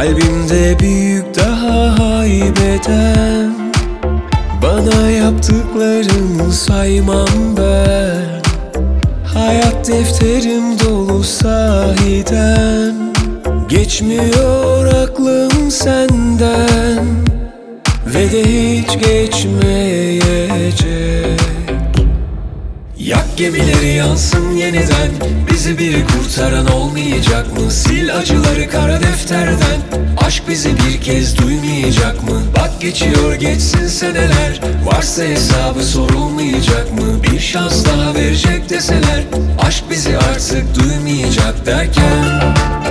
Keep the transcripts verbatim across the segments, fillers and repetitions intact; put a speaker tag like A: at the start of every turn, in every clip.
A: Kalbimde büyük daha haybeden, bana yaptıklarını saymam ben. Hayat defterim dolu sahiden, geçmiyor aklım senden ve de hiç geçmeyecek. Yak gemileri yansın yeniden, bizi biri kurtaran olmayacak mı? Sil acıları kara defterden, aşk bizi bir kez duymayacak mı? Bak geçiyor geçsin seneler, varsa hesabı sorulmayacak mı? Bir şans daha verecek deseler, aşk bizi artık duymayacak derken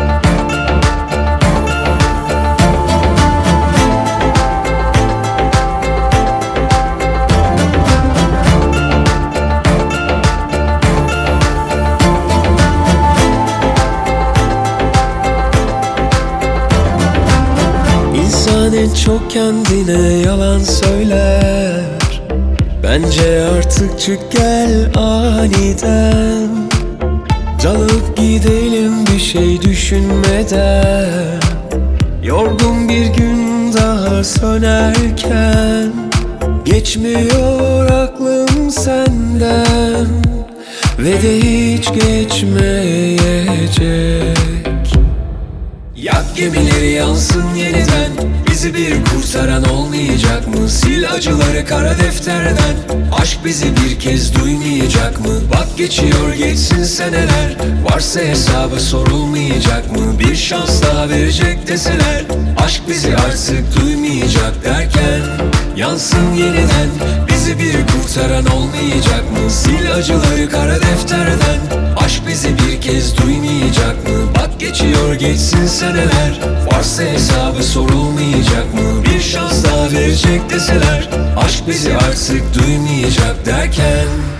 A: İnsan en çok kendine yalan söyler. Bence artık çık gel aniden, dalıp gidelim bir şey düşünmeden. Yorgun bir gün daha sönerken, geçmiyor aklım senden ve de hiç geçmeyecek. Yak gemileri yansın yeniden, bizi bir kurtaran olmayacak mı? Sil acıları kara defterden, aşk bizi bir kez duymayacak mı? Bak geçiyor geçsin seneler, varsa hesabı sorulmayacak mı? Bir şans daha verecek deseler, aşk bizi artık duymayacak derken yansın yeniden, bizi bir kurtaran olmayacak mı? Sil acıları kara defterden, aşk bizi bir kez duymayacak mı? Bak geçiyor geçsin seneler, varsa hesabı sorulmayacak mı? Bir şans daha verecek deseler, aşk bizi artık duymayacak derken